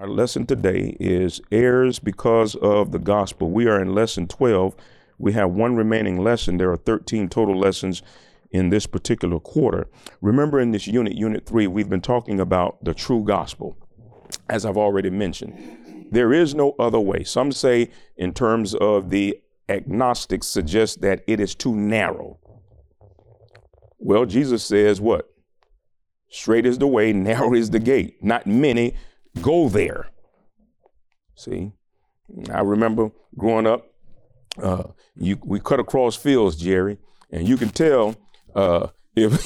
Our lesson today is heirs because of the gospel. We are in lesson 12. We have one remaining lesson. There are 13 total lessons in this particular quarter. Remember, in this unit 3, we've been talking about the true gospel. As I've already mentioned, there is no other way. Some say, in terms of the agnostics, suggest that it is too narrow. Well, Jesus says what? Straight is the way, narrow is the gate. Not many go there. See, I remember growing up, we cut across fields, Jerry, and you can tell if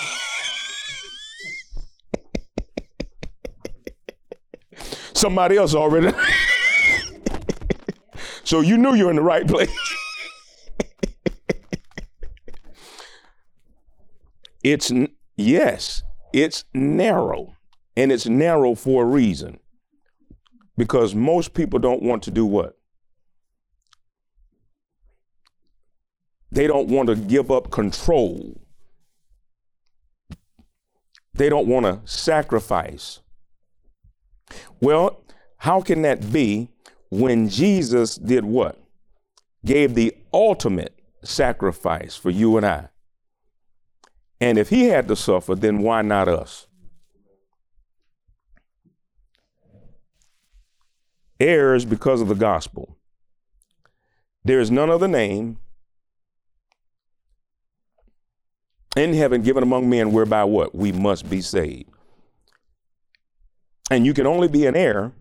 somebody else already. So you knew you were in the right place. It's narrow, and it's narrow for a reason, because most people don't want to do what? They don't want to give up control. They don't want to sacrifice. Well, how can that be when Jesus did what? Gave the ultimate sacrifice for you and I. And if he had to suffer, then why not us? Heirs because of the gospel. There is none other name in heaven given among men whereby what? We must be saved. And you can only be an heir,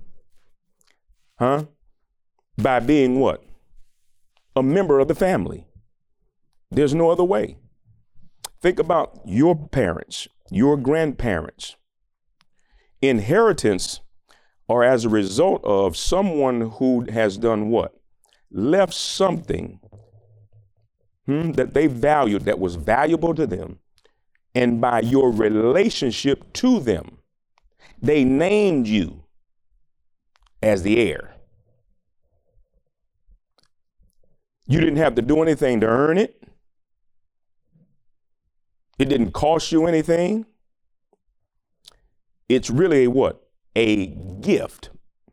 by being what? A member of the family. There's no other way. Think about your parents, your grandparents. Inheritance are as a result of someone who has done what? Left something that they valued, that was valuable to them. And by your relationship to them, they named you as the heir. You didn't have to do anything to earn it. It didn't cost you anything. It's really what? A gift.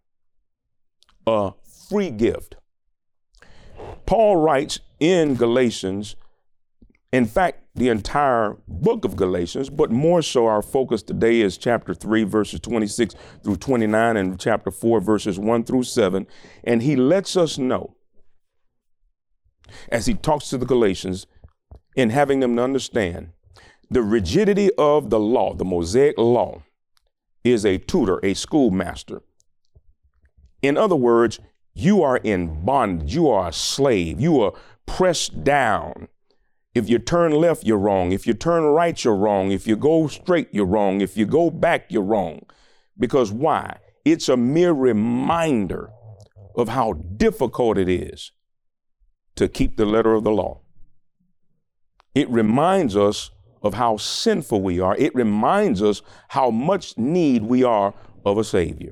A free gift. Paul writes in Galatians, in fact, the entire book of Galatians, but more so our focus today is chapter 3, verses 26 through 29, and chapter 4, verses 1 through 7. And he lets us know, as he talks to the Galatians, in having them to understand, the rigidity of the law, the Mosaic law, is a tutor, a schoolmaster. In other words, you are in bondage. You are a slave. You are pressed down. If you turn left, you're wrong. If you turn right, you're wrong. If you go straight, you're wrong. If you go back, you're wrong. Because why? It's a mere reminder of how difficult it is to keep the letter of the law. It reminds us of how sinful we are. It reminds us how much need we are of a Savior.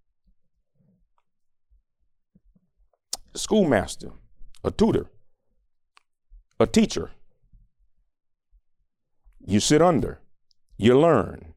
Schoolmaster, a tutor, a teacher. You sit under, you learn.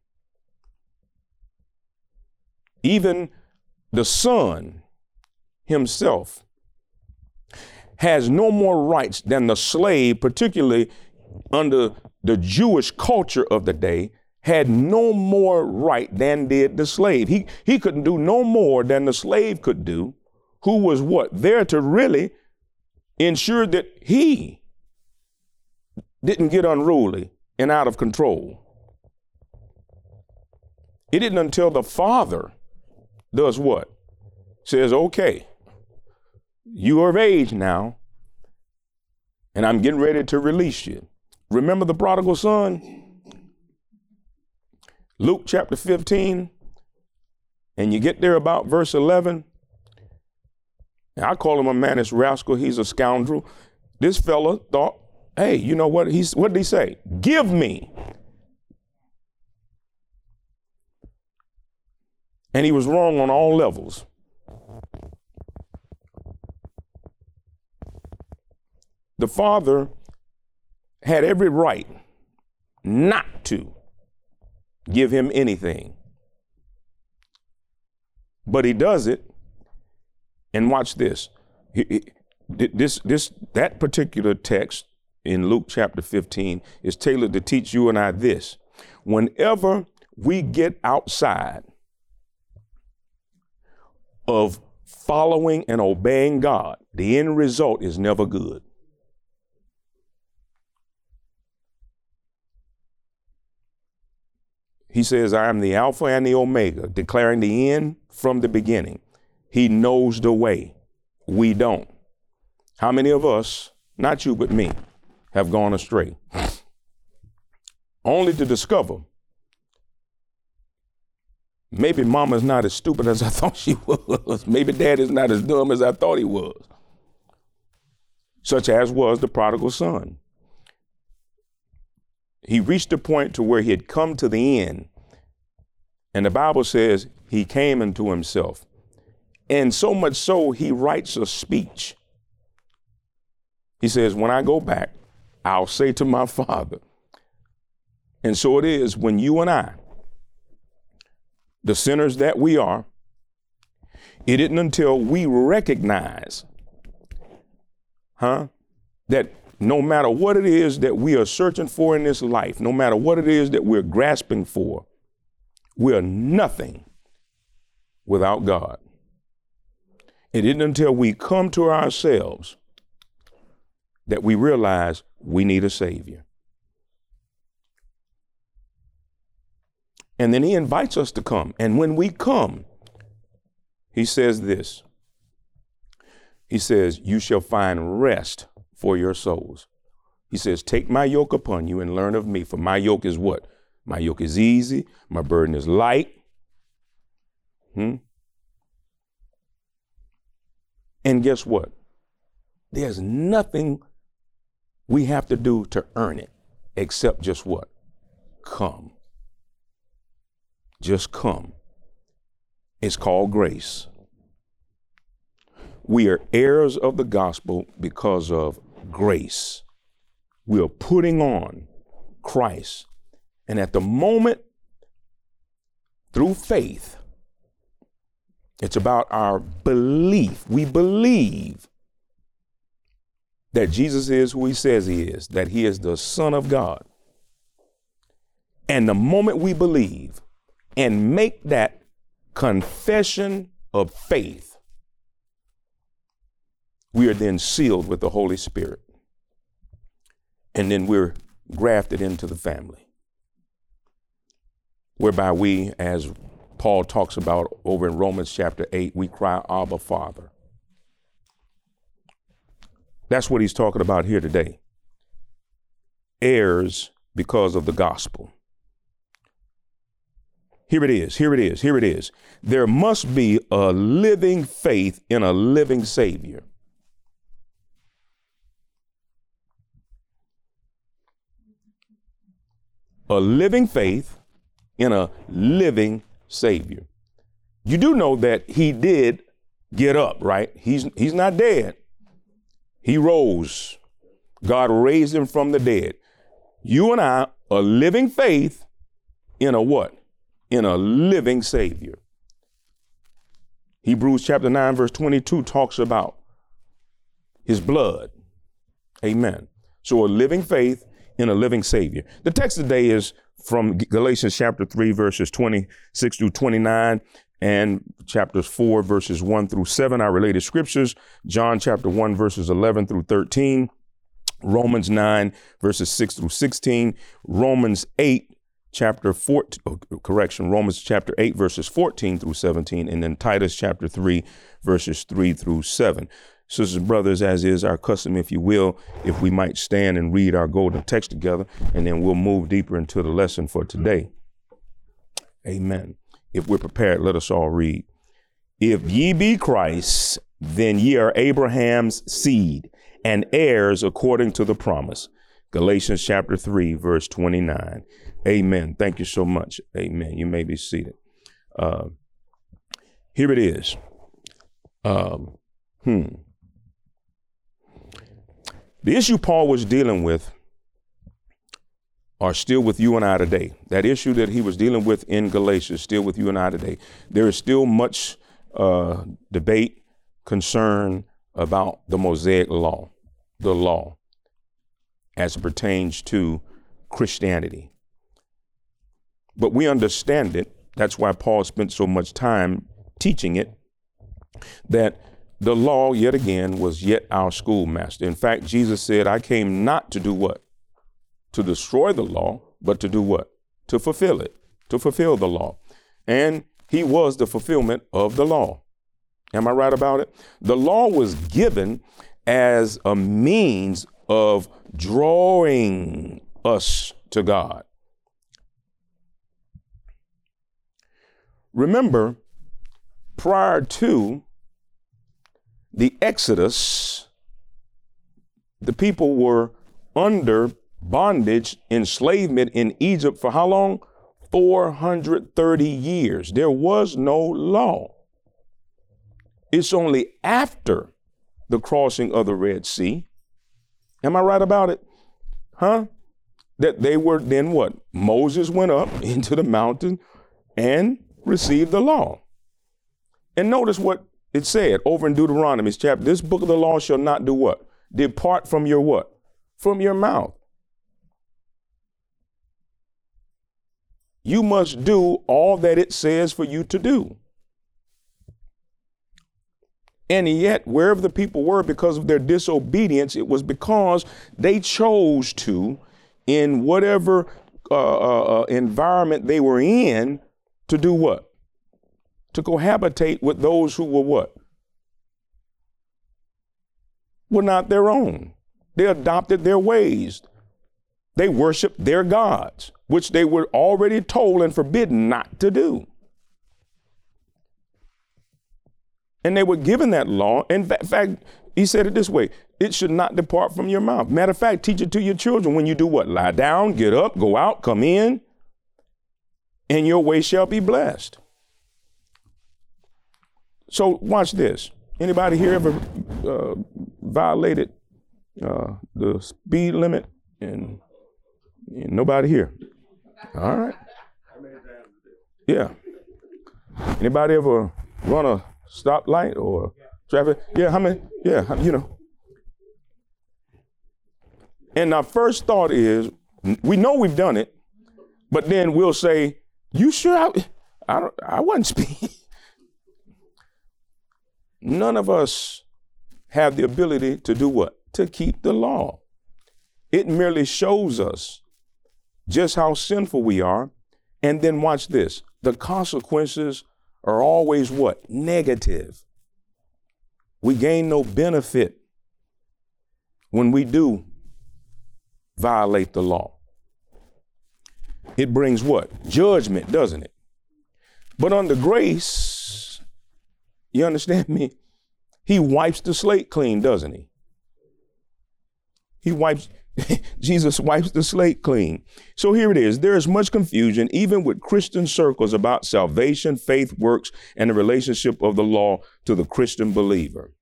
Even the son himself has no more rights than the slave, particularly under the Jewish culture of the day, had no more right than did the slave. He couldn't do no more than the slave could do, who was what? There to really ensure that he didn't get unruly and out of control. It isn't until the father does what? Says, okay, you are of age now, and I'm getting ready to release you. Remember the prodigal son? Luke chapter 15, and you get there about verse 11. And I call him a mannish rascal. He's a scoundrel. This fella thought, hey, you know what? What did he say? Give me. And he was wrong on all levels. The father had every right not to give him anything. But he does it. And watch this. That particular text in Luke chapter 15 is tailored to teach you and I this. Whenever we get outside of following and obeying God, the end result is never good. He says, I am the Alpha and the Omega, declaring the end from the beginning. He knows the way. We don't. How many of us, not you, but me, have gone astray? Only to discover maybe mama's not as stupid as I thought she was. Maybe dad is not as dumb as I thought he was. Such as was the prodigal son. He reached a point to where he had come to the end. And the Bible says he came into himself. And so much so, he writes a speech. He says, when I go back, I'll say to my Father. And so it is when you and I, the sinners that we are, it isn't until we recognize, that no matter what it is that we are searching for in this life, no matter what it is that we're grasping for, we are nothing without God. It isn't until we come to ourselves that we realize we need a Savior. And then he invites us to come. And when we come, he says this. He says, you shall find rest for your souls. He says, take my yoke upon you and learn of me. For my yoke is what? My yoke is easy. My burden is light. And guess what? There's nothing we have to do to earn it except just what? Come. Just come. It's called grace. We are heirs of the gospel because of grace. We are putting on Christ. And at the moment, through faith, it's about our belief. We believe that Jesus is who he says he is, that he is the Son of God. And the moment we believe and make that confession of faith, we are then sealed with the Holy Spirit. And then we're grafted into the family, whereby we, as Paul talks about over in Romans chapter 8, we cry, Abba, Father. That's what he's talking about here today. Heirs because of the gospel. Here it is, here it is, here it is. There must be a living faith in a living Savior. A living faith in a living Savior. You do know that he did get up, right? He's not dead. He rose. God raised him from the dead. You and I, a living faith in a what? In a living Savior. Hebrews chapter 9, verse 22 talks about his blood. Amen. So a living faith in a living Savior. The text today is from Galatians chapter 3, verses 26 through 29, and chapters 4, verses 1 through 7, our related scriptures. John chapter 1, verses 11 through 13. Romans 9, verses 6 through 16. Romans 8, Romans chapter 8, verses 14 through 17. And then Titus chapter 3, verses 3 through 7. Sisters and brothers, as is our custom, if you will, if we might stand and read our golden text together, and then we'll move deeper into the lesson for today. Amen. If we're prepared, let us all read. If ye be Christ, then ye are Abraham's seed and heirs according to the promise. Galatians chapter 3, verse 29. Amen. Thank you so much. Amen. You may be seated. Here it is. The issue Paul was dealing with are still with you and I today. That issue that he was dealing with in Galatians is still with you and I today. There is still much debate, concern about the Mosaic law, the law, as it pertains to Christianity. But we understand it. That's why Paul spent so much time teaching it, that the law, yet again, was yet our schoolmaster. In fact, Jesus said, I came not to do what? To destroy the law, but to do what? To fulfill it, to fulfill the law. And he was the fulfillment of the law. Am I right about it? The law was given as a means of drawing us to God. Remember, prior to the Exodus, the people were under bondage, enslavement in Egypt for how long? 430 years. There was no law. It's only after the crossing of the Red Sea. Am I right about it? Huh? That they were then what? Moses went up into the mountain and received the law. And notice what it said over in Deuteronomy's chapter. This book of the law shall not do what? Depart from your what? From your mouth. You must do all that it says for you to do. And yet, wherever the people were, because of their disobedience, it was because they chose to, in whatever environment they were in, to do what? To cohabitate with those who were what? Were not their own. They adopted their ways. They worshiped their gods, which they were already told and forbidden not to do. And they were given that law. In fact, he said it this way: it should not depart from your mouth. Matter of fact, teach it to your children when you do what? Lie down, get up, go out, come in, and your way shall be blessed. So watch this. Anybody here ever violated the speed limit? And nobody here. All right. Yeah. Anybody ever run a stoplight or traffic? Yeah, how many? Yeah, you know. And our first thought is, we know we've done it, but then we'll say, you sure I wasn't speeding? None of us have the ability to do what? To keep the law. It merely shows us just how sinful we are. And then watch this. The consequences are always what? Negative. We gain no benefit when we do violate the law. It brings what? Judgment, doesn't it? But under grace, you understand me? He wipes the slate clean, doesn't he? Jesus wipes the slate clean. So here it is. There is much confusion, even with Christian circles, about salvation, faith, works, and the relationship of the law to the Christian believer.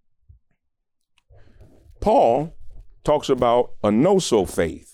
Paul talks about a no-so faith.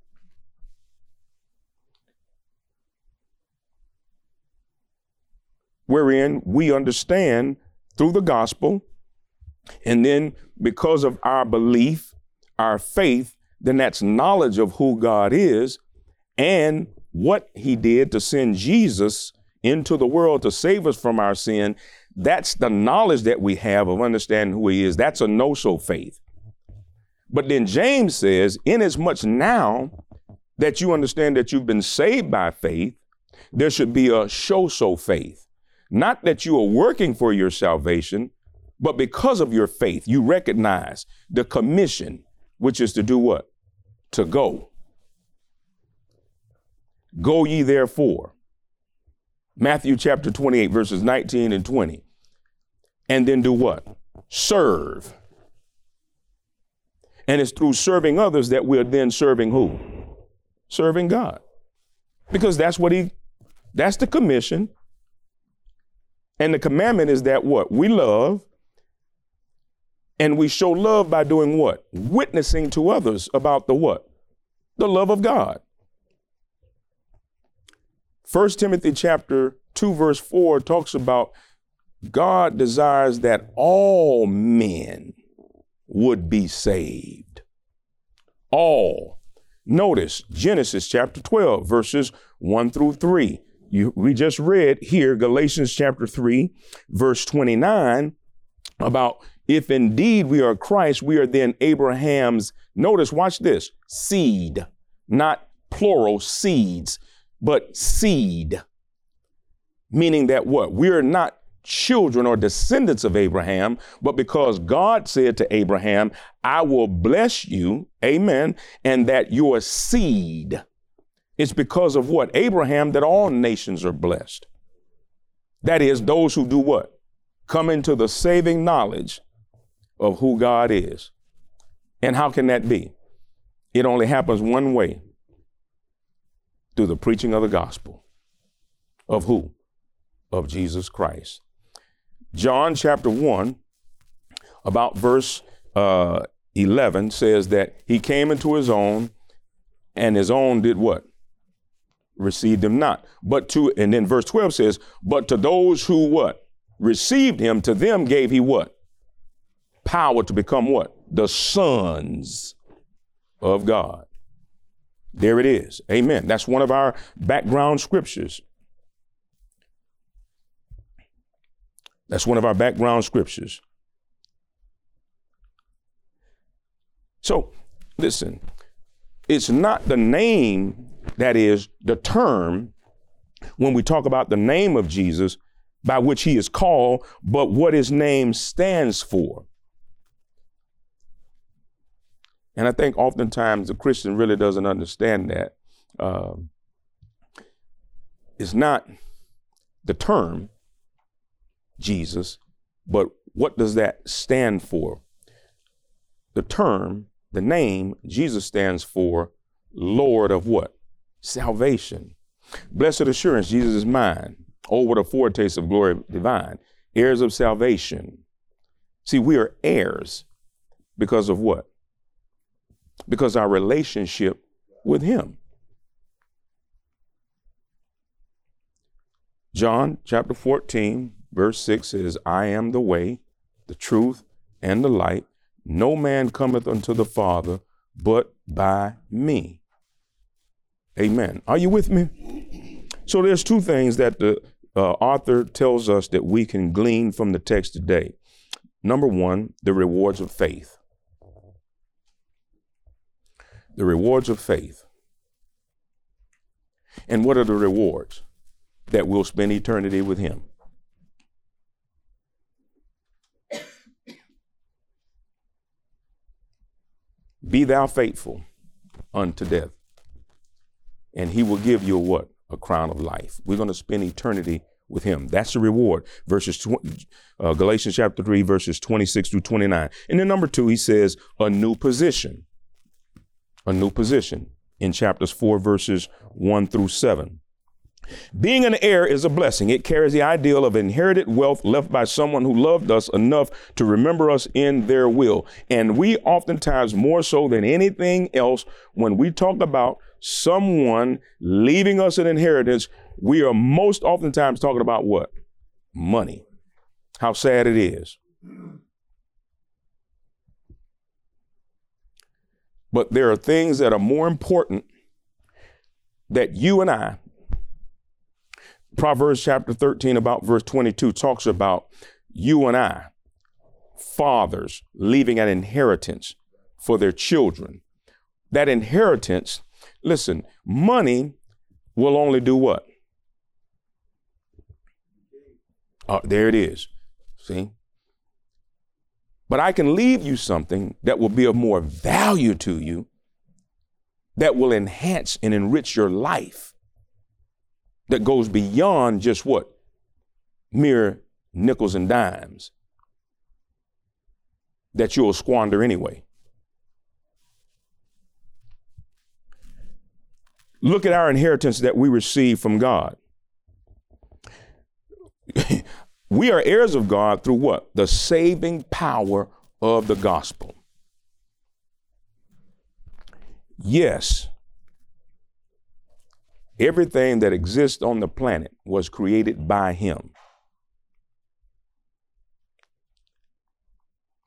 Wherein we understand through the gospel, and then because of our belief, our faith, then that's knowledge of who God is and what he did to send Jesus into the world to save us from our sin. That's the knowledge that we have of understanding who he is. That's a no-so faith. But then James says, inasmuch now that you understand that you've been saved by faith, there should be a show-so faith. Not that you are working for your salvation, but because of your faith, you recognize the commission, which is to do what? To go. Go ye therefore. Matthew chapter 28, verses 19 and 20. And then do what? Serve. And it's through serving others that we're then serving who? Serving God. Because that's the commission. And the commandment is that what? We love. And we show love by doing what? Witnessing to others about the what? The love of God. 1 Timothy chapter 2, verse 4 talks about God desires that all men would be saved. All. Notice Genesis chapter 12, verses 1 through 3. We just read here Galatians chapter 3, verse 29, about if indeed we are Christ, we are then Abraham's, notice, watch this, seed, not plural seeds, but seed. Meaning that what? We are not children or descendants of Abraham, but because God said to Abraham, I will bless you, amen, and that your seed, it's because of what? Abraham, that all nations are blessed. That is, those who do what? Come into the saving knowledge of who God is. And how can that be? It only happens one way, through the preaching of the gospel. Of who? Of Jesus Christ. John chapter 1, about verse 11, says that he came into his own, and his own did what? Received him not. And then verse 12 says, but to those who what? Received him, to them gave he what? Power to become what? The sons of God. There it is. Amen. That's one of our background scriptures. That's one of our background scriptures. So, listen, it's not the name that is the term when we talk about the name of Jesus by which he is called, but what his name stands for. And I think oftentimes the Christian really doesn't understand that. It's not the term Jesus, but what does that stand for? The term, the name, Jesus stands for Lord of what? Salvation. Blessed assurance, Jesus is mine. Oh, what a foretaste of glory divine. Heirs of salvation. See, we are heirs because of what? Because our relationship with him. John chapter 14, verse 6 says, I am the way, the truth, and the light. No man cometh unto the Father but by me. Amen. Are you with me? So there's two things that the author tells us that we can glean from the text today. Number one, the rewards of faith. The rewards of faith. And what are the rewards? That we'll spend eternity with him. Be thou faithful unto death, and he will give you what? A crown of life. We're going to spend eternity with him. That's the reward. Galatians chapter 3, verses 26 through 29. And then number two, he says a new position. A new position in chapters 4, verses 1 through 7. Being an heir is a blessing. It carries the ideal of inherited wealth left by someone who loved us enough to remember us in their will. And we oftentimes, more so than anything else, when we talk about someone leaving us an inheritance, we are most oftentimes talking about what? Money. How sad it is. But there are things that are more important that you and I, Proverbs chapter 13, about verse 22, talks about you and I, fathers, leaving an inheritance for their children. That inheritance, listen, money will only do what? There it is. See? But I can leave you something that will be of more value to you, that will enhance and enrich your life, that goes beyond just what? Mere nickels and dimes that you'll squander anyway. Look at our inheritance that we receive from God. We are heirs of God through what? The saving power of the gospel. Yes, everything that exists on the planet was created by him.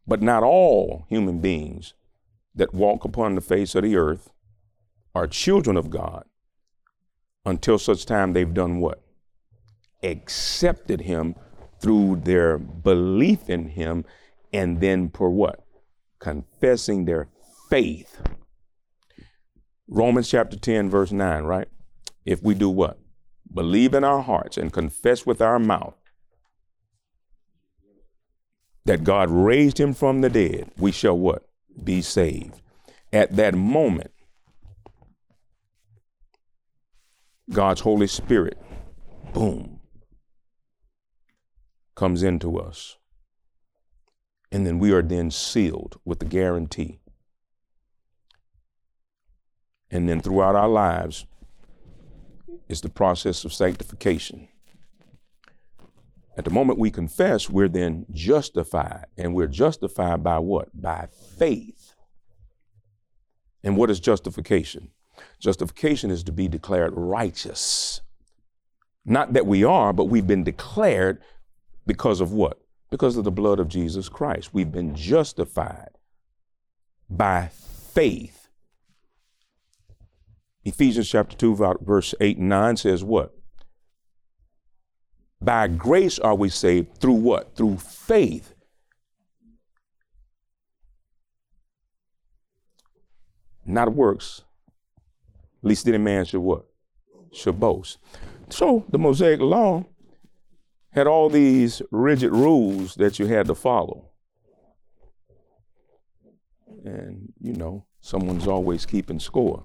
But not all human beings that walk upon the face of the earth are children of God until such time they've done what? Accepted him through their belief in him, and then for what? Confessing their faith. Romans chapter 10, verse 9, right? If we do what? Believe in our hearts and confess with our mouth that God raised him from the dead, we shall what? Be saved. At that moment, God's Holy Spirit, boom, comes into us. And then we are then sealed with the guarantee. And then throughout our lives is the process of sanctification. At the moment we confess, we're then justified. And we're justified by what? By faith. And what is justification? Justification is to be declared righteous. Not that we are, but we've been declared because of what? Because of the blood of Jesus Christ. We've been justified by faith. Ephesians chapter 2, verse 8 and 9 says what? By grace are we saved through what? Through faith. Not of works, least any man should what? Should boast. So the Mosaic law had all these rigid rules that you had to follow. And, you know, someone's always keeping score.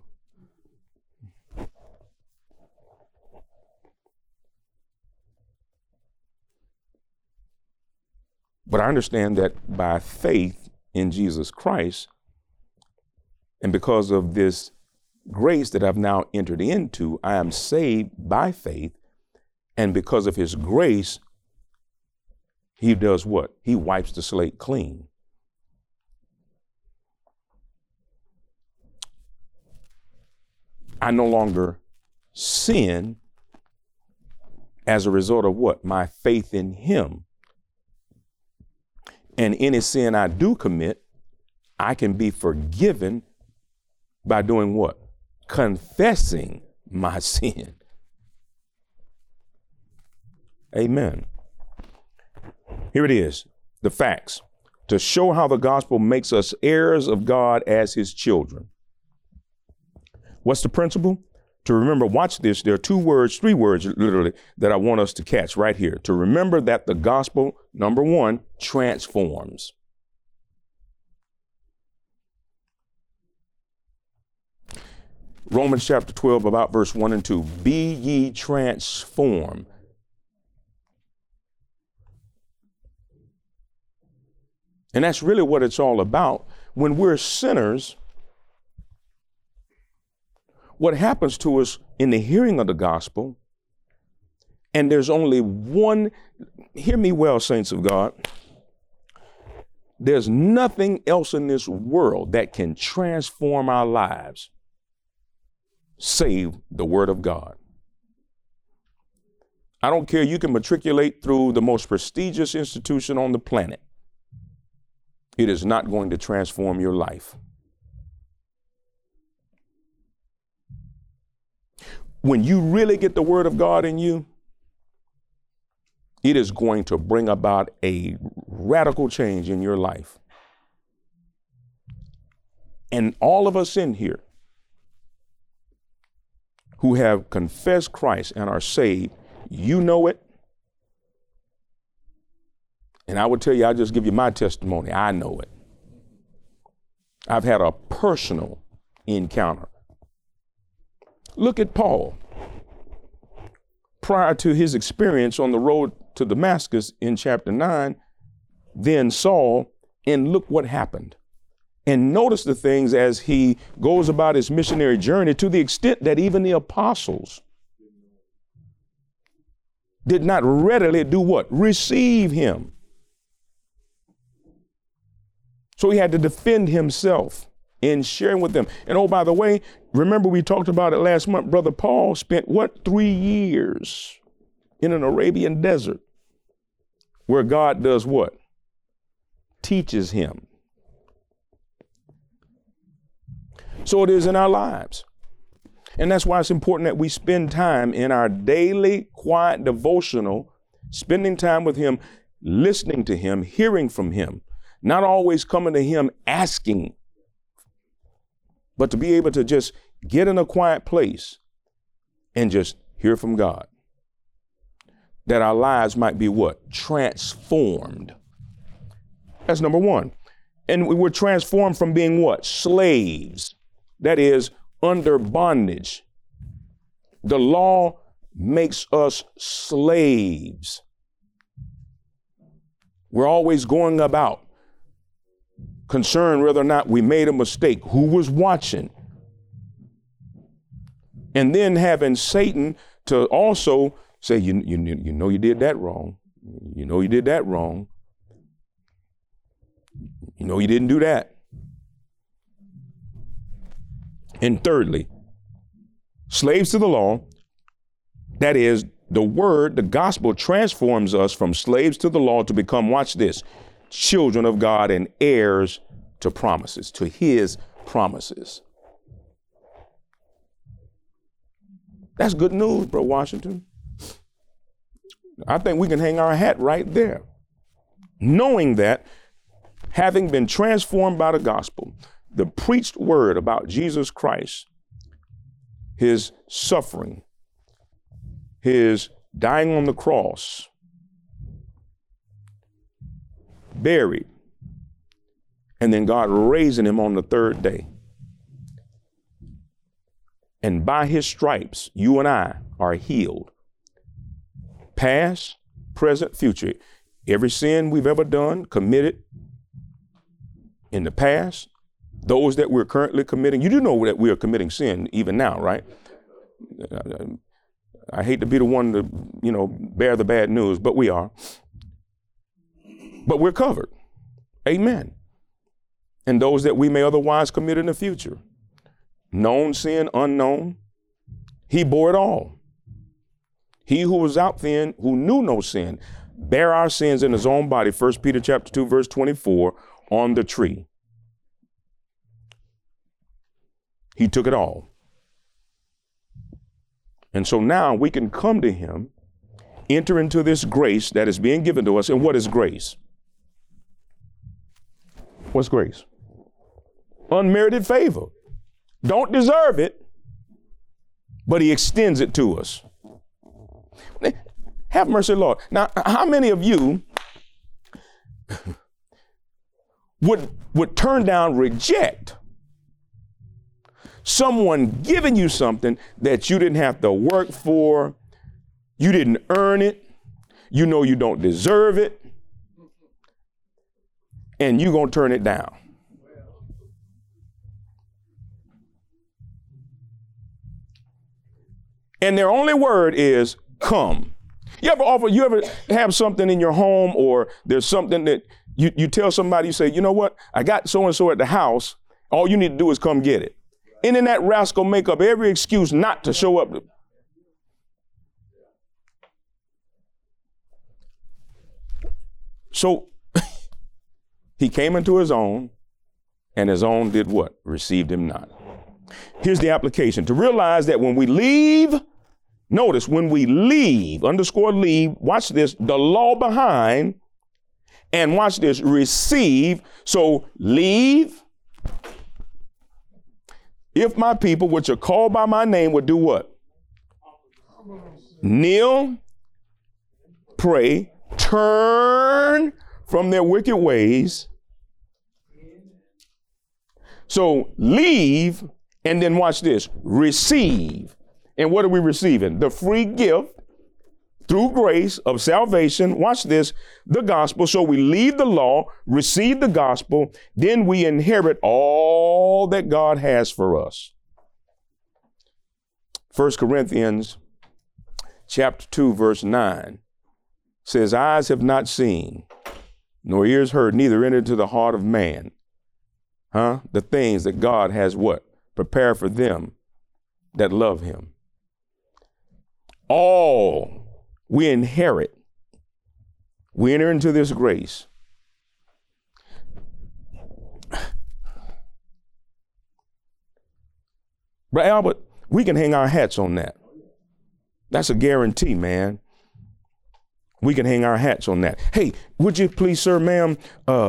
But I understand that by faith in Jesus Christ, and because of this grace that I've now entered into, I am saved by faith. And because of his grace, he does what? He wipes the slate clean. I no longer sin as a result of what? My faith in him. And any sin I do commit, I can be forgiven by doing what? Confessing my sin. Amen. Here it is, the facts, to show how the gospel makes us heirs of God as his children. What's the principle? To remember, watch this, there are three words literally that I want us to catch right here. To remember that the gospel, number one, transforms. Romans chapter 12, about verse 1 and 2. Be ye transformed. And that's really what it's all about. When we're sinners, what happens to us in the hearing of the gospel, and there's only one, hear me well, saints of God, there's nothing else in this world that can transform our lives save the word of God. I don't care, you can matriculate through the most prestigious institution on the planet. It is not going to transform your life. When you really get the word of God in you, it is going to bring about a radical change in your life. And all of us in here who have confessed Christ and are saved, you know it. And I would tell you, I'll just give you my testimony. I know it. I've had a personal encounter. Look at Paul. Prior to his experience on the road to Damascus in chapter 9, then Saul, and look what happened. And notice the things as he goes about his missionary journey, to the extent that even the apostles did not readily do what? Receive him. So he had to defend himself in sharing with them. And oh, by the way, remember we talked about it last month. Brother Paul spent what? 3 years in an Arabian desert where God does what? teaches him. So it is in our lives. And that's why it's important that we spend time in our daily quiet devotional, spending time with him, listening to him, hearing from him, not always coming to him asking, but to be able to just get in a quiet place and just hear from God. That our lives might be what? Transformed. That's number one. And we were transformed from being what? Slaves. That is, under bondage. The law makes us slaves. We're always going about concerned whether or not we made a mistake, who was watching. And then having Satan to also say, you know you did that wrong. You know you did that wrong. You know you didn't do that. And thirdly, slaves to the law, that is, the word, the gospel transforms us from slaves to the law to become, watch this, children of God and heirs to promises, to his promises. That's good news, bro, Washington. I think we can hang our hat right there, knowing that having been transformed by the gospel, the preached word about Jesus Christ, his suffering, his dying on the cross, buried, and then God raising him on the third day. And by his stripes, you and I are healed. Past, present, future. Every sin we've ever done, committed in the past, those that we're currently committing. You do know that we are committing sin even now, right? I hate to be the one to, bear the bad news, but we are. But we're covered. Amen. And those that we may otherwise commit in the future. Known sin, unknown, he bore it all. He who was out then, who knew no sin, bare our sins in his own body, 1 Peter chapter 2, verse 24, on the tree. He took it all. And so now we can come to him, enter into this grace that is being given to us. And what is grace? What's grace? Unmerited favor. Don't deserve it, but he extends it to us. Have mercy, Lord. Now, how many of you would turn down, reject someone giving you something that you didn't have to work for, you didn't earn it, you know you don't deserve it, and you're going to turn it down? And their only word is come. You ever have something in your home, or there's something that you tell somebody, you say, you know what, I got so-and-so at the house, all you need to do is come get it. And then that rascal make up every excuse not to show up. So he came into his own, and his own did what? Received him not. Here's the application. To realize that when we leave, notice when we leave, underscore leave, watch this, the law behind, and watch this, receive. So leave. If my people, which are called by my name, would do what? Kneel, pray, turn from their wicked ways. So leave, and then watch this, receive. And what are we receiving? The free gift through grace of salvation. Watch this, the gospel. So we leave the law, receive the gospel, then we inherit all that God has for us. 1 Corinthians chapter 2, verse 9 says, eyes have not seen, nor ears heard, neither entered into the heart of man. The things that God has what? Prepared for them that love him. All we inherit. We enter into this grace. Brother Albert, we can hang our hats on that. That's a guarantee, man. We can hang our hats on that. Hey, would you please, sir, ma'am,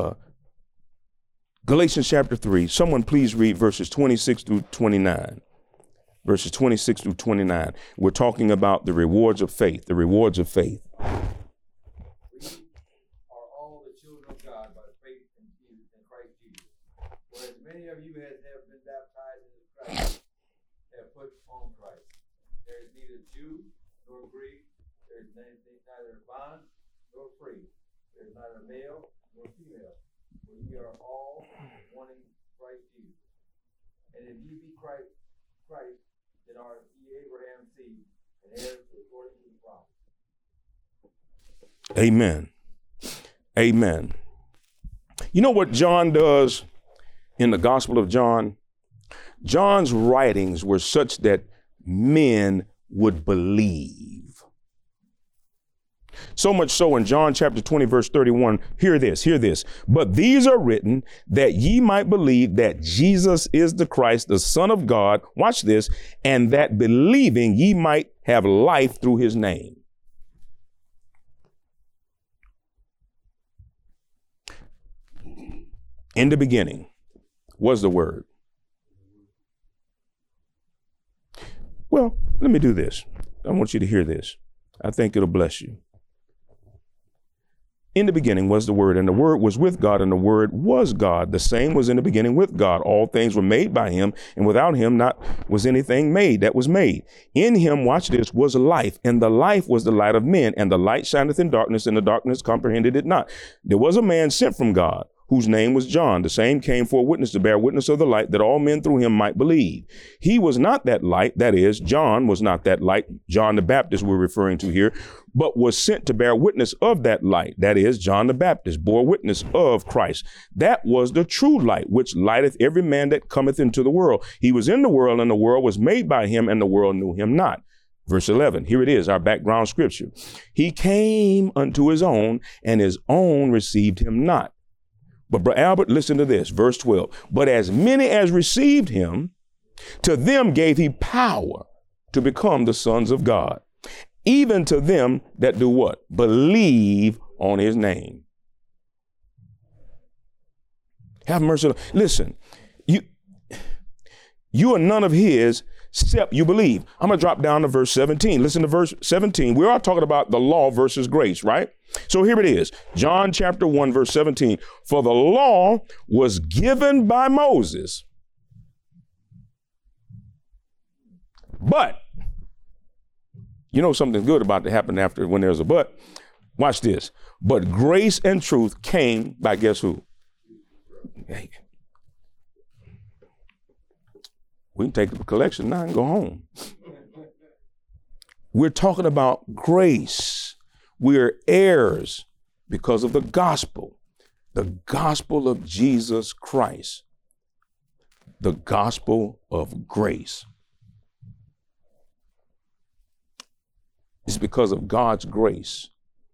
Galatians chapter 3, someone please read verses 26 through 29. Verses 26 through 29. We're talking about the rewards of faith, the rewards of faith. We are all the children of God by faith in Christ Jesus. For as many of you as have been baptized into Christ have put on Christ. There is neither Jew nor Greek. There is neither bond nor free. There is neither male nor female. For ye are all one in Christ Jesus. And if ye be Christ, then are ye Abraham's seed and heirs according to the promise. Amen. Amen. You know what John does in the Gospel of John? John's writings were such that men would believe. So much so in John chapter 20, verse 31, hear this. But these are written that ye might believe that Jesus is the Christ, the Son of God. Watch this. And that believing ye might have life through his name. In the beginning was the Word. Well, let me do this. I want you to hear this. I think it'll bless you. In the beginning was the Word, and the Word was with God, and the Word was God. The same was in the beginning with God. All things were made by him, and without him not was anything made that was made. In him, watch this, was life, and the life was the light of men, and the light shineth in darkness, and the darkness comprehended it not. There was a man sent from God, whose name was John. The same came for a witness to bear witness of the light, that all men through him might believe. He was not that light, that is, John was not that light, John the Baptist we're referring to here, but was sent to bear witness of that light, that is, John the Baptist bore witness of Christ. That was the true light, which lighteth every man that cometh into the world. He was in the world, and the world was made by him, and the world knew him not. Verse 11, here it is, our background scripture. He came unto his own, and his own received him not. But Brother Albert, listen to this, verse 12. But as many as received him, to them gave he power to become the sons of God, even to them that do what? Believe on his name. Have mercy. Listen, you are none of his except you believe. I'm going to drop down to verse 17. Listen to verse 17. We are talking about the law versus grace, right? So here it is. John chapter 1, verse 17. For the law was given by Moses, but you know something good about to happen after when there's a but. Watch this. But grace and truth came by guess who? Hey. We can take the collection now and go home. We're talking about grace. We're heirs because of the gospel of Jesus Christ, the gospel of grace. It's because of God's grace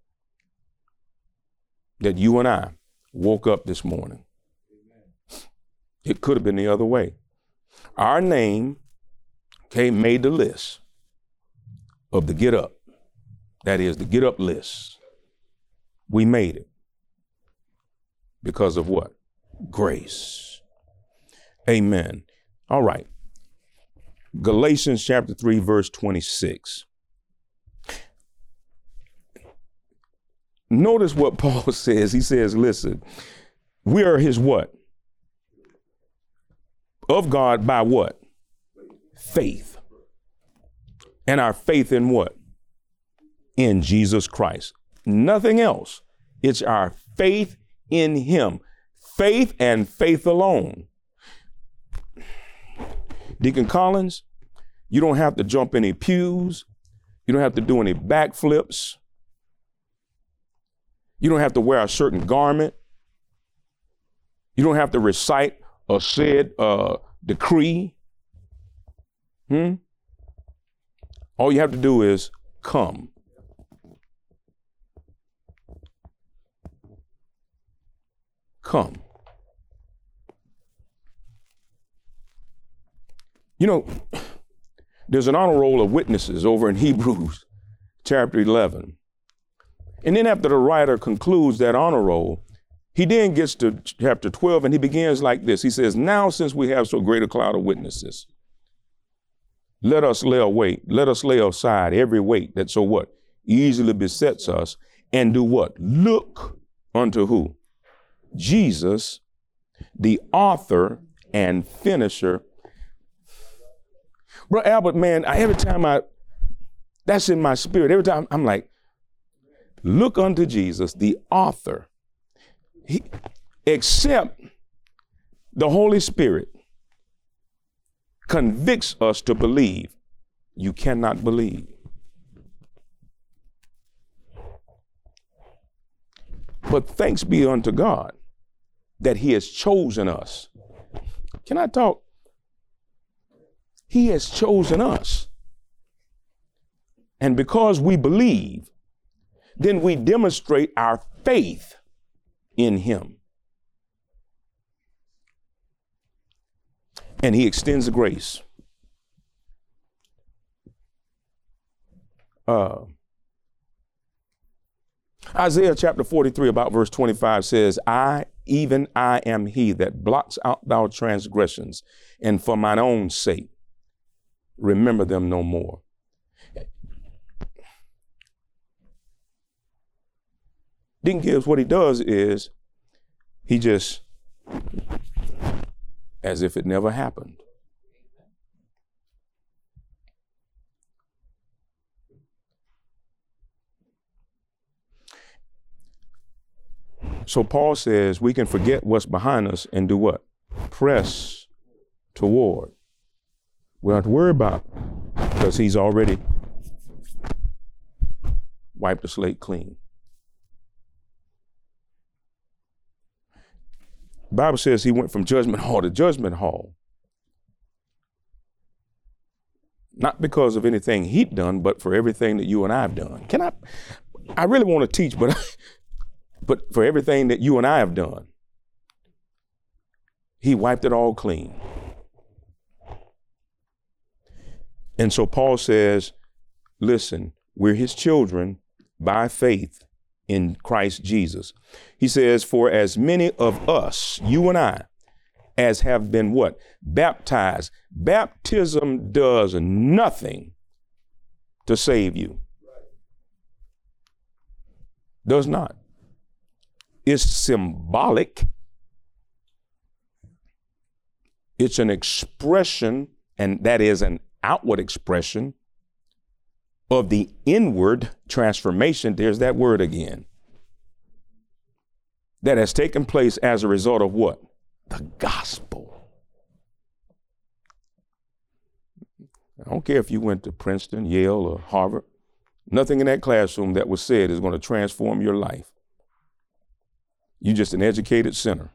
that you and I woke up this morning. It could have been the other way. Our name, made the list of the get up. That is the get up list. We made it because of what? Grace. Amen. All right. Galatians chapter 3, verse 26. Notice what Paul says. He says, listen, we are his what? Of God by what? Faith. And our faith in what? In Jesus Christ. Nothing else. It's our faith in him. Faith and faith alone. Deacon Collins, you don't have to jump any pews. You don't have to do any backflips. You don't have to wear a certain garment. You don't have to recite a said decree. All you have to do is come. Come. You know, There's an honor roll of witnesses over in Hebrews chapter 11. And then after the writer concludes that honor roll, he then gets to chapter 12 and he begins like this. He says, now since we have so great a cloud of witnesses, let us lay aside every weight that so what? Easily besets us, and do what? Look unto who? Jesus, the author and finisher. Bro, Albert, man, every time that's in my spirit. Every time I'm like, look unto Jesus, the author. Except the Holy Spirit convicts us to believe, you cannot believe. But thanks be unto God that he has chosen us. Can I talk? He has chosen us. And because we believe, then we demonstrate our faith in him. And he extends the grace. Isaiah chapter 43 about verse 25 says, I am he that blots out thy transgressions, and for mine own sake, remember them no more. Deacon Gibbs, what he does is he just, as if it never happened. So Paul says we can forget what's behind us and do what? Press toward. We don't have to worry about it because he's already wiped the slate clean. The Bible says he went from judgment hall to judgment hall. Not because of anything he'd done, but for everything that you and I have done. I really want to teach, but for everything that you and I have done, he wiped it all clean. And so Paul says, listen, we're his children by faith in Christ Jesus. He says, for as many of us, you and I, as have been what? Baptized. Baptism does nothing to save you. Does not. It's symbolic. It's an expression, and that is an outward expression of the inward transformation. There's that word again. That has taken place as a result of what? The gospel. I don't care if you went to Princeton, Yale, or Harvard. Nothing in that classroom that was said is going to transform your life. You're just an educated sinner.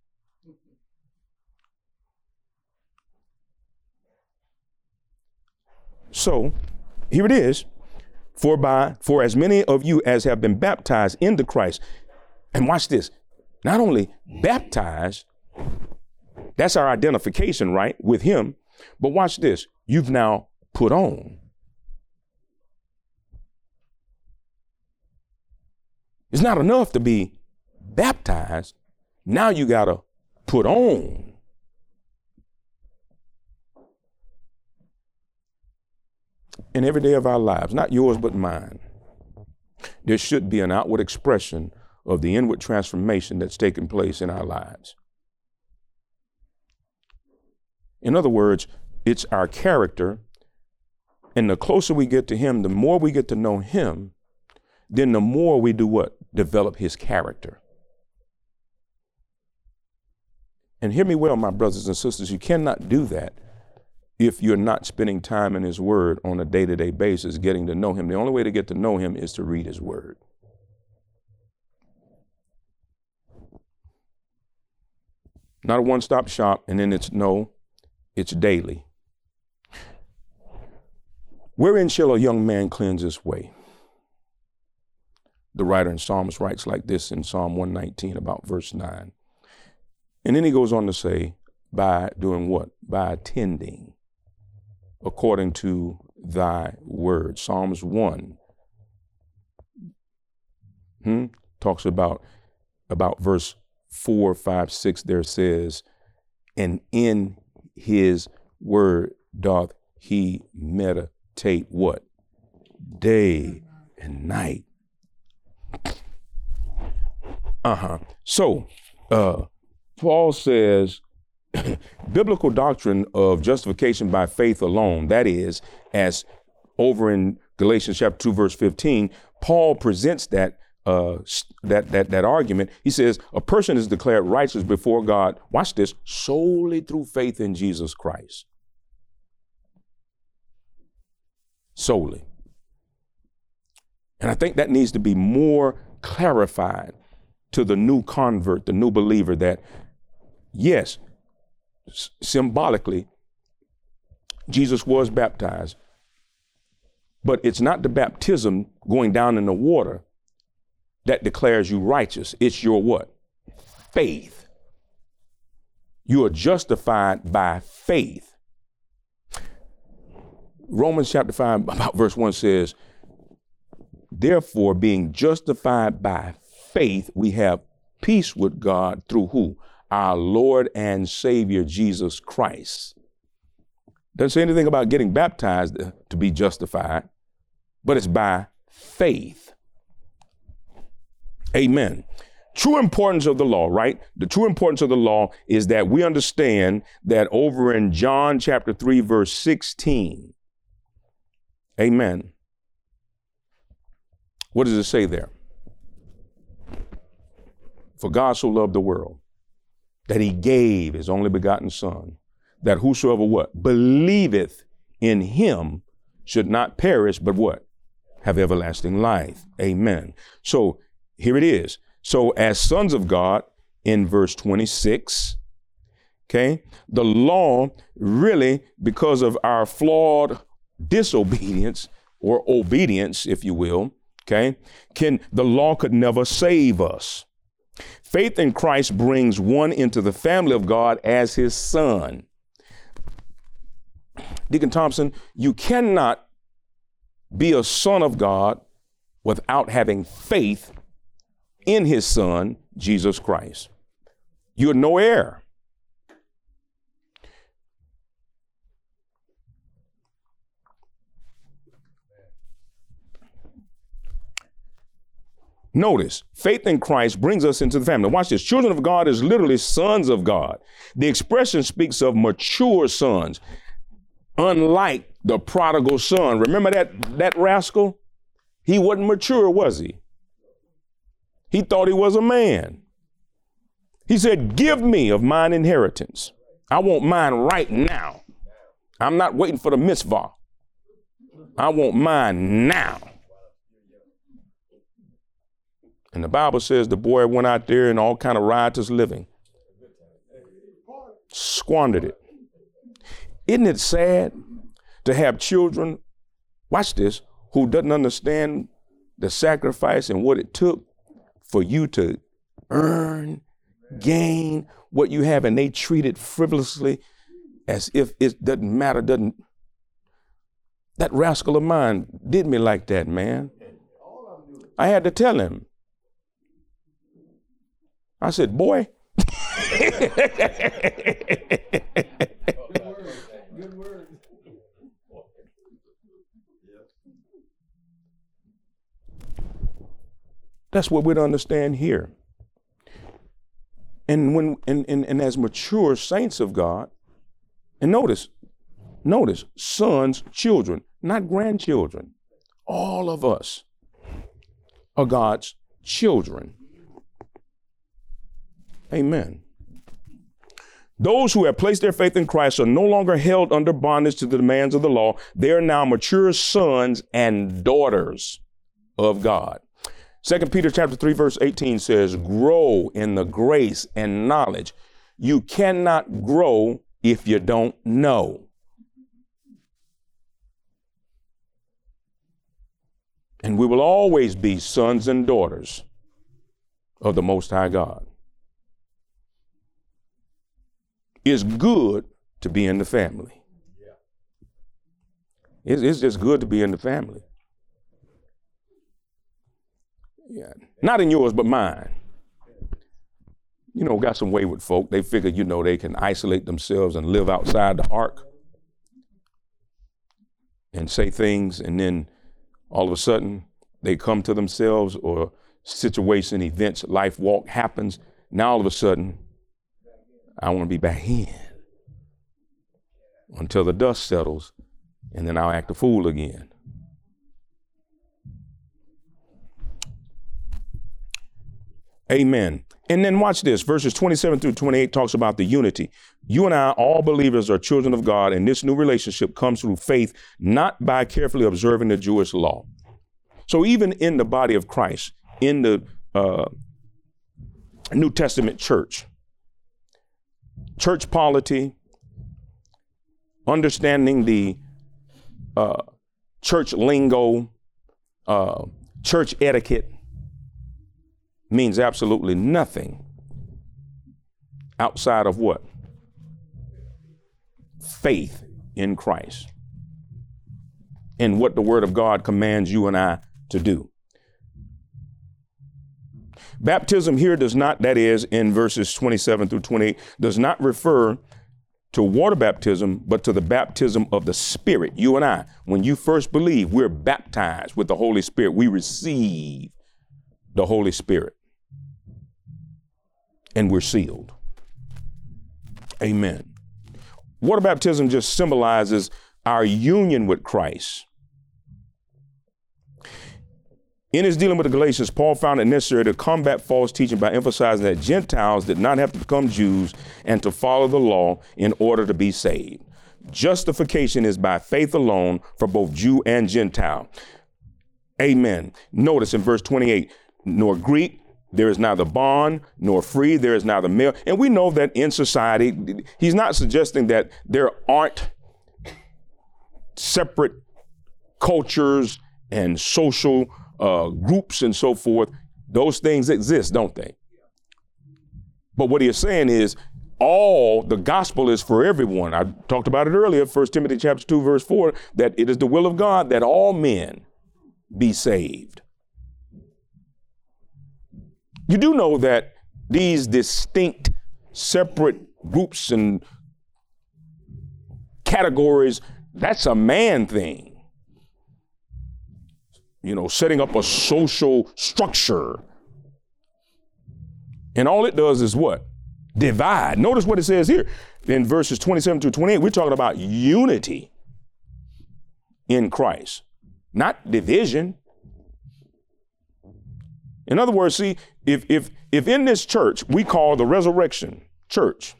So, here it is. For as many of you as have been baptized into Christ, and watch this, not only baptized, that's our identification, right, with him, but watch this, you've now put on. It's not enough to be baptized. Now you got to put on. In every day of our lives, not yours but mine, there should be an outward expression of the inward transformation that's taken place in our lives. In other words, it's our character, and the closer we get to him, the more we get to know him, then the more we do what? Develop his character. And hear me well, my brothers and sisters, you cannot do that if you're not spending time in his word on a day-to-day basis, getting to know him. The only way to get to know him is to read his word. Not a one-stop shop, and then it's daily. Wherein shall a young man cleanse his way? The writer in Psalms writes like this in Psalm 119 about verse 9. And then he goes on to say, by doing what? By attending according to thy word. Psalms 1 talks about verse 4, 5, 6 there says, and in his word doth he meditate what? Day and night. So, Paul says, biblical doctrine of justification by faith alone, that is, as over in Galatians chapter 2, verse 15, Paul presents that argument. He says, a person is declared righteous before God, watch this, solely through faith in Jesus Christ. Solely. And I think that needs to be more clarified to the new convert, the new believer, that yes, symbolically, Jesus was baptized, but it's not the baptism going down in the water that declares you righteous. It's your what? Faith. You are justified by faith. Romans chapter 5, about verse 1 says, therefore, being justified by faith, we have peace with God through who? Our Lord and Savior, Jesus Christ. Doesn't say anything about getting baptized to be justified, but it's by faith. Amen. True importance of the law, right? The true importance of the law is that we understand that over in John chapter 3, verse 16. Amen. What does it say there? For God so loved the world that he gave his only begotten son, that whosoever what? Believeth in him should not perish, but what? Have everlasting life. Amen. So here it is. So as sons of God, in verse 26, okay, the law really, because of our flawed disobedience or obedience, if you will, okay, the law could never save us. Faith in Christ brings one into the family of God as his son. Deacon Thompson, you cannot be a son of God without having faith in his son, Jesus Christ. You're no heir. Notice, faith in Christ brings us into the family. Watch this. Children of God is literally sons of God. The expression speaks of mature sons, unlike the prodigal son. Remember that rascal? He wasn't mature, was he? He thought he was a man. He said, give me of mine inheritance. I want mine right now. I'm not waiting for the mitzvah. I want mine now. And the Bible says the boy went out there in all kind of riotous living. Squandered it. Isn't it sad to have children, watch this, who doesn't understand the sacrifice and what it took for you to earn, gain what you have, and they treat it frivolously as if it doesn't matter, That rascal of mine did me like that, man. I had to tell him. I said, boy. Good word. That's what we'd understand here. And when and as mature saints of God, and notice, sons, children, not grandchildren. All of us are God's children. Amen. Those who have placed their faith in Christ are no longer held under bondage to the demands of the law. They are now mature sons and daughters of God. 2 Peter chapter 3, verse 18 says, grow in the grace and knowledge. You cannot grow if you don't know. And we will always be sons and daughters of the Most High God. It's good to be in the family. It's just good to be in the family. Yeah. Not in yours, but mine. You know, got some wayward folk. They figure, you know, they can isolate themselves and live outside the ark and say things, and then all of a sudden they come to themselves, or situation, events, life walk happens. Now all of a sudden, I want to be back in until the dust settles, and then I'll act a fool again. Amen. And then watch this. Verses 27 through 28 talks about the unity. You and I, all believers, are children of God, and this new relationship comes through faith, not by carefully observing the Jewish law. So even in the body of Christ, in the New Testament church polity, understanding the church lingo, church etiquette, means absolutely nothing outside of what? Faith in Christ and what the Word of God commands you and I to do. Baptism here does not, that is, in verses 27 through 28, does not refer to water baptism, but to the baptism of the Spirit. You and I, when you first believe, we're baptized with the Holy Spirit. We receive the Holy Spirit. And we're sealed. Amen. Water baptism just symbolizes our union with Christ. In his dealing with the Galatians, Paul found it necessary to combat false teaching by emphasizing that Gentiles did not have to become Jews and to follow the law in order to be saved. Justification is by faith alone for both Jew and Gentile. Amen. Notice in verse 28, nor Greek, there is neither bond nor free, there is neither male. And we know that in society, he's not suggesting that there aren't separate cultures and social groups and so forth. Those things exist, don't they? But what he is saying is the gospel is for everyone. I talked about it earlier, 1 Timothy chapter 2, verse 4, that it is the will of God that all men be saved. You do know that these distinct, separate groups and categories, that's a man thing. You know, setting up a social structure. And all it does is what? Divide. Notice what it says here in verses 27 to 28. We're talking about unity in Christ, not division. In other words, see, if in this church we call the Resurrection Church,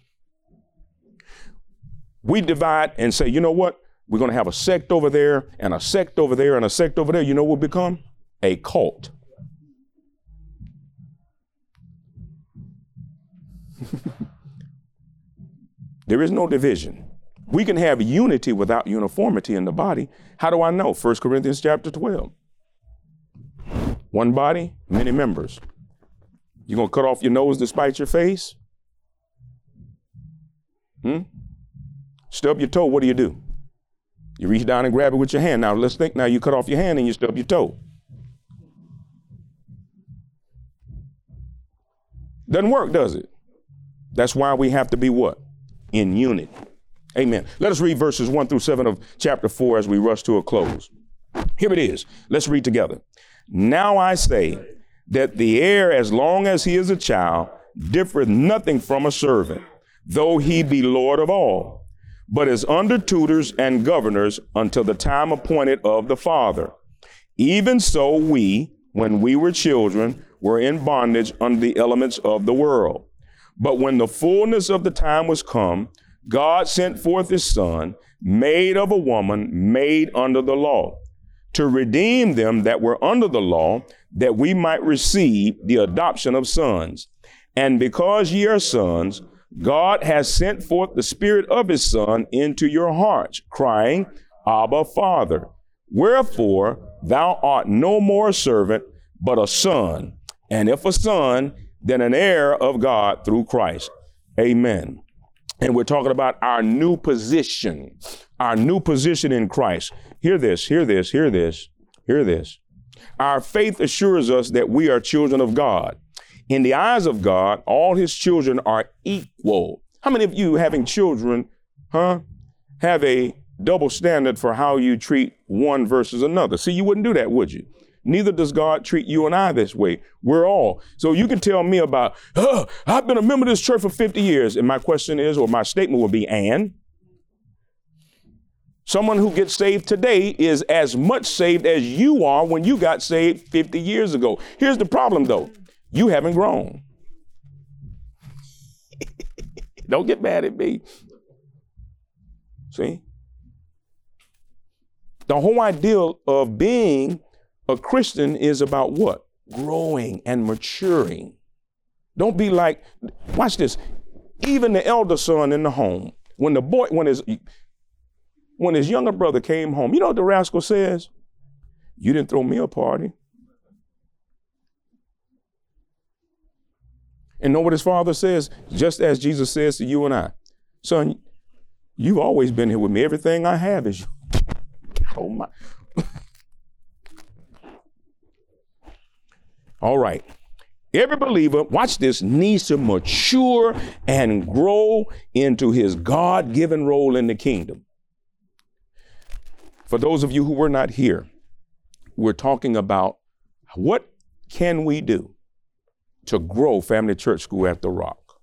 we divide and say, you know what? We're going to have a sect over there and a sect over there and a sect over there. You know what we'll become? A cult. There is no division. We can have unity without uniformity in the body. How do I know? 1 Corinthians chapter 12. One body, many members. You gonna cut off your nose to spite your face? Stub your toe, what do? You reach down and grab it with your hand. Now let's think, now you cut off your hand and you stub your toe. Doesn't work, does it? That's why we have to be what? In unity. Amen. Let us read verses 1 through 7 of chapter 4 as we rush to a close. Here it is. Let's read together. Now I say that the heir, as long as he is a child, differeth nothing from a servant, though he be Lord of all, but is under tutors and governors until the time appointed of the Father. Even so we, when we were children, were in bondage under the elements of the world. But when the fullness of the time was come, God sent forth his Son, made of a woman, made under the law, to redeem them that were under the law, that we might receive the adoption of sons. And because ye are sons, God has sent forth the Spirit of his Son into your hearts, crying, Abba, Father. Wherefore thou art no more a servant, but a son. And if a son, then an heir of God through Christ. Amen. And we're talking about our new position in Christ. Hear this, hear this, hear this, hear this. Our faith assures us that we are children of God. In the eyes of God, all his children are equal. How many of you having children, have a double standard for how you treat one versus another? See, you wouldn't do that, would you? Neither does God treat you and I this way. We're all. So you can tell me about, I've been a member of this church for 50 years. And my question is, or my statement will be, and? Someone who gets saved today is as much saved as you are when you got saved 50 years ago. Here's the problem, though. You haven't grown. Don't get mad at me. See? The whole idea of being a Christian is about what? Growing and maturing. Don't be like, watch this. Even the elder son in the home, when his younger brother came home, you know what the rascal says? You didn't throw me a party. And know what his father says? Just as Jesus says to you and I, son, you've always been here with me. Everything I have is yours. Oh my. All right. Every believer, watch this, needs to mature and grow into his God-given role in the kingdom. For those of you who were not here, we're talking about what can we do to grow Family Church School at the Rock.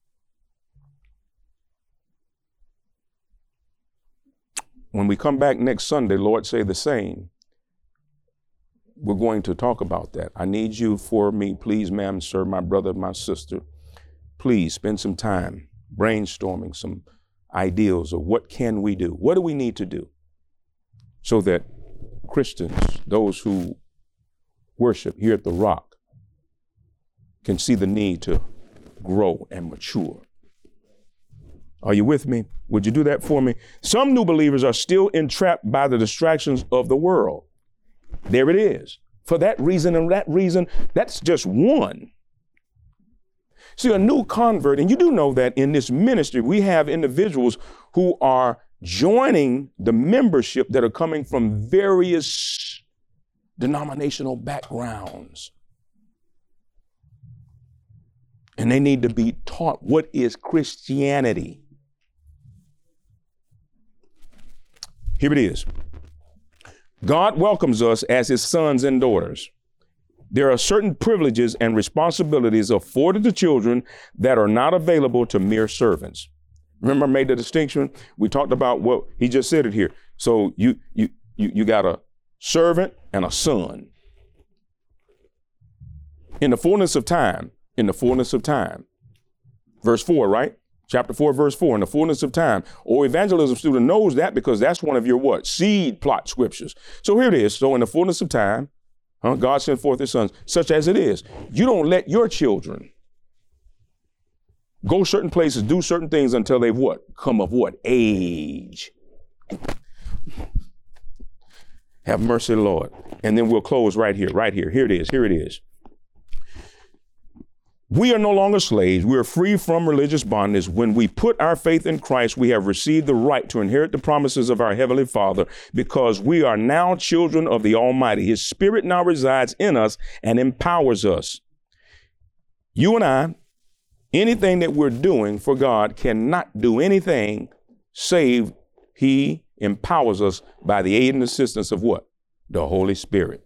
When we come back next Sunday, Lord say the same, we're going to talk about that. I need you for me, please, ma'am, sir, my brother, my sister, please spend some time brainstorming some ideals of what can we do? What do we need to do so that Christians, those who worship here at the Rock, can see the need to grow and mature. Are you with me? Would you do that for me? Some new believers are still entrapped by the distractions of the world. There it is. For that reason and that reason, that's just one. See, a new convert, and you do know that in this ministry, we have individuals who are joining the membership that are coming from various denominational backgrounds. And they need to be taught what is Christianity. Here it is. God welcomes us as his sons and daughters. There are certain privileges and responsibilities afforded to children that are not available to mere servants. Remember I made the distinction? We talked about what he just said it here. So you got a servant and a son. In the fullness of time, verse 4, right? Chapter 4, verse 4, in the fullness of time. Or evangelism student knows that because that's one of your what? Seed plot scriptures. So here it is. So in the fullness of time, God sent forth his sons, such as it is. You don't let your children go certain places, do certain things until they've what? Come of what? Age. Have mercy, Lord. And then we'll close right here. Here it is. We are no longer slaves. We are free from religious bondage. When we put our faith in Christ, we have received the right to inherit the promises of our Heavenly Father because we are now children of the Almighty. His Spirit now resides in us and empowers us. You and I, anything that we're doing for God cannot do anything save he empowers us by the aid and assistance of what? The Holy Spirit.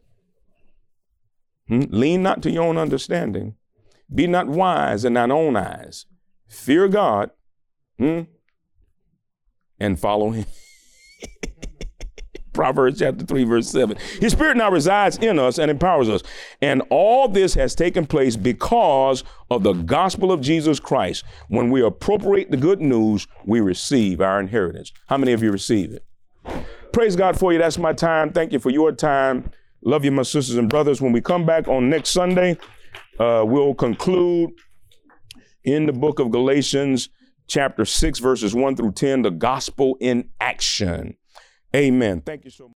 Lean not to your own understanding. Be not wise in thine own eyes. Fear God and follow him. Proverbs chapter 3, verse 7. His Spirit now resides in us and empowers us. And all this has taken place because of the gospel of Jesus Christ. When we appropriate the good news, we receive our inheritance. How many of you receive it? Praise God for you. That's my time. Thank you for your time. Love you, my sisters and brothers. When we come back on next Sunday, we'll conclude in the book of Galatians, chapter 6, verses 1 through 10, the gospel in action. Amen. Thank you so much.